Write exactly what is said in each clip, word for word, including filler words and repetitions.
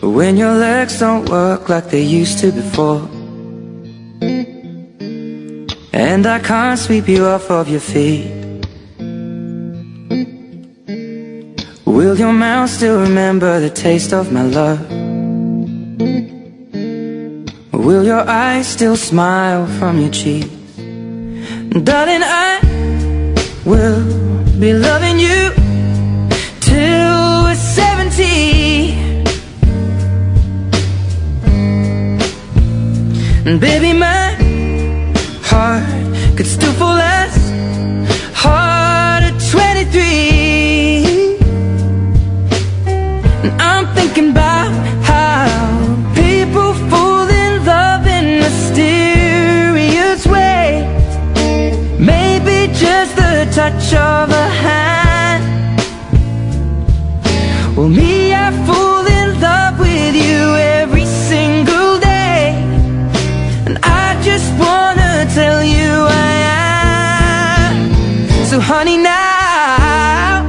when your legs don't work like they used to before, and I can't sweep you off of your feet. Will your mouth still remember the taste of my love? Will your eyes still smile from your cheeks? Darling, I will be loving you till we're seventy. And baby, my heart could still fall as hard at twenty-three. And I'm thinking about how people fall in love in mysterious ways. Maybe just the touch of a hand. Well, me, I fall in love with you every single day, and I just wanna tell you I am. So honey, now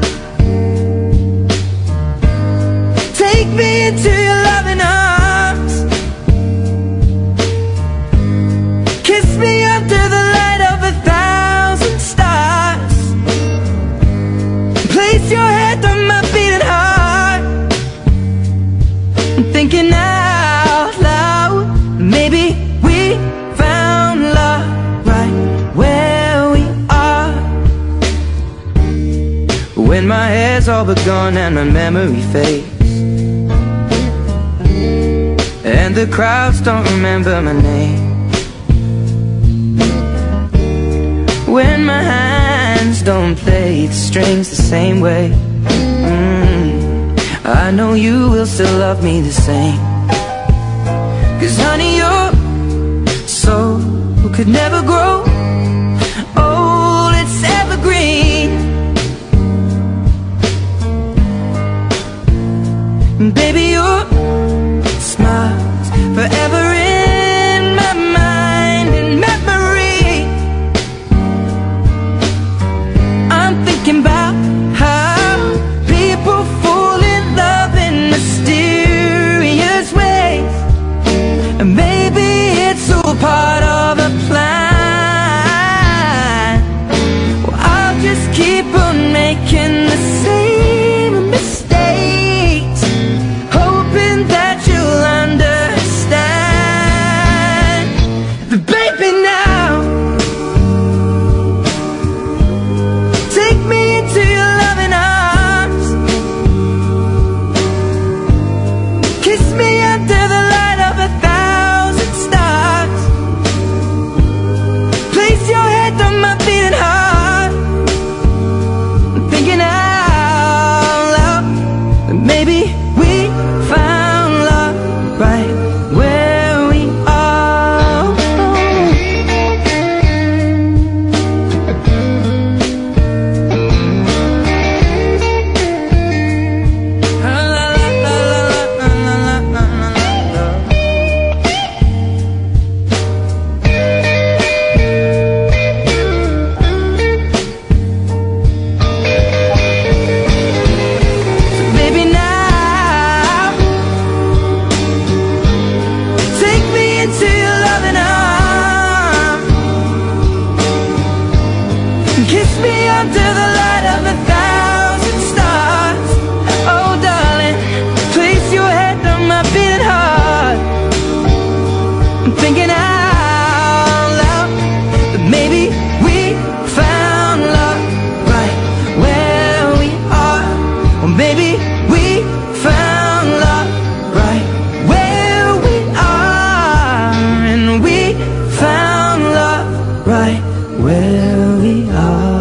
take me into your loving arms. Kiss me under the light of a thousand stars. Place your head on my beating heart. I'm thinking out loud, maybe we found love right where we are. When my hair's all but gone and my memory fades, and the crowds don't remember my name, when my hands don't play the strings the same way, mm, I know you will still love me the same. Cause honey, your soul could never grow old, it's evergreen. Baby, your smile's forever in my mind and memory. I'm thinking about how people fall in love in mysterious ways, and maybe it's all part of a plan. Well, I'll just keep on making the same mistakes, hoping that you'll understand. But baby, now take me into your loving arms. Kiss me under the light of a thousand stars. Place your head on my beating heart. I'm thinking out loud that maybe we found love right where we are. So baby, now take me into your loving arms. Kiss me under the light of a thousand stars. Oh darling, place your head on my beating heart. I'm thinking out loud that maybe we found love right where we are. Or maybe we found love right where we are. And we found love right where we are.